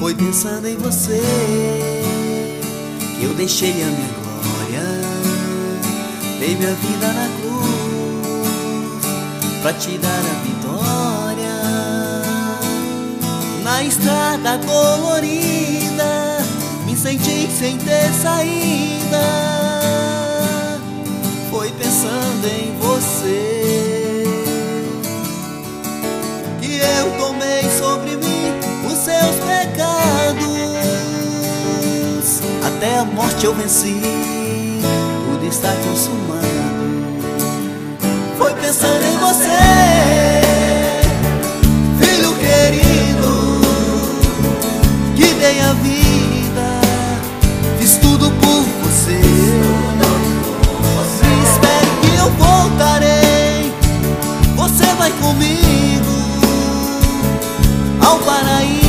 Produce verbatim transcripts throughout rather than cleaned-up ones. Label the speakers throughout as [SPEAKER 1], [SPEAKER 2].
[SPEAKER 1] Foi pensando em você que eu deixei a minha glória, dei minha vida na cruz pra te dar a vitória. Na estrada dolorida me senti sem ter saída. Foi pensando em você que eu tomei sobre mim os seus pecados. Até a morte eu venci, tudo está consumado. Foi pensando em você, filho querido, que dei a vida, fiz tudo por você. Me espere que eu voltarei, você vai comigo ao paraíso.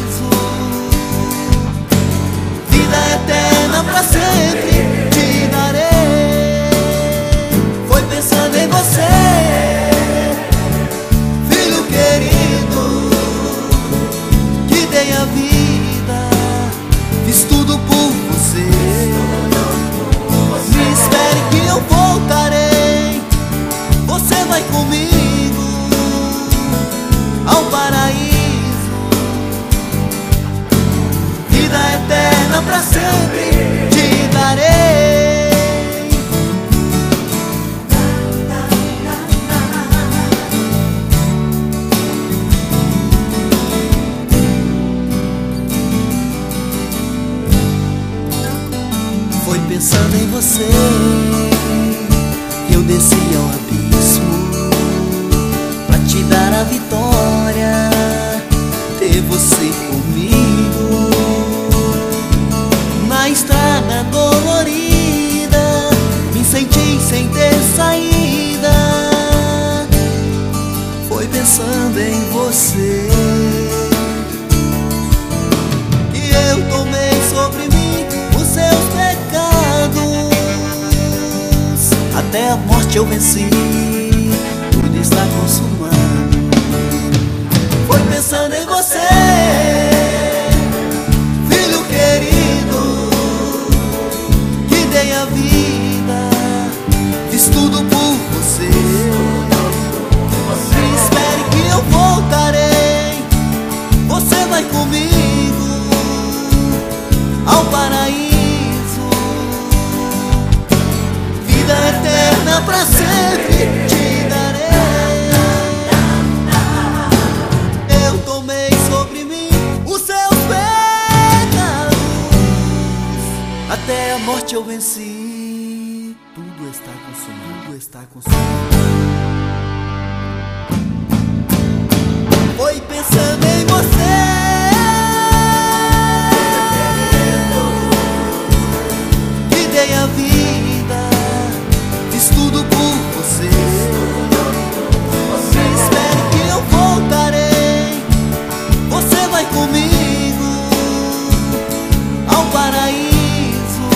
[SPEAKER 1] Vida eterna pra sempre te darei. Foi pensando em você, filho querido, que dei a vida, fiz tudo por você. Me espere que eu voltarei, você vai comigo ao paraíso. Vida eterna pra sempre te darei. Foi pensando em você que eu desci ao abismo pra te dar a vitória, ter você comigo. Na estrada dolorida me senti sem ter saída. Foi pensando em você que eu tomei sobre mim os seus pecados. Até a morte eu venci, tudo está consumado. Foi pensando em você, filho querido, que dei a vida, fiz tudo por você. Me espere que eu voltarei, você vai comigo ao paraíso. Vida eterna pra sempre te darei. Eu tomei sobre mim os seus pecados, até a morte eu venci. Tudo está consumido, tudo está consumido. Foi pensando em você, que dei a vida, fiz tudo por você. Me espere que eu voltarei, você vai comigo ao paraíso.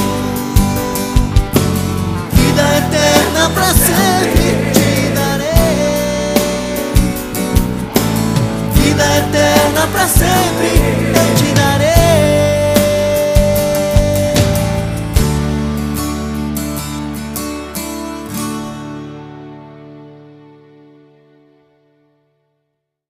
[SPEAKER 1] Vida eterna pra sempre te darei. Vida eterna pra sempre eu te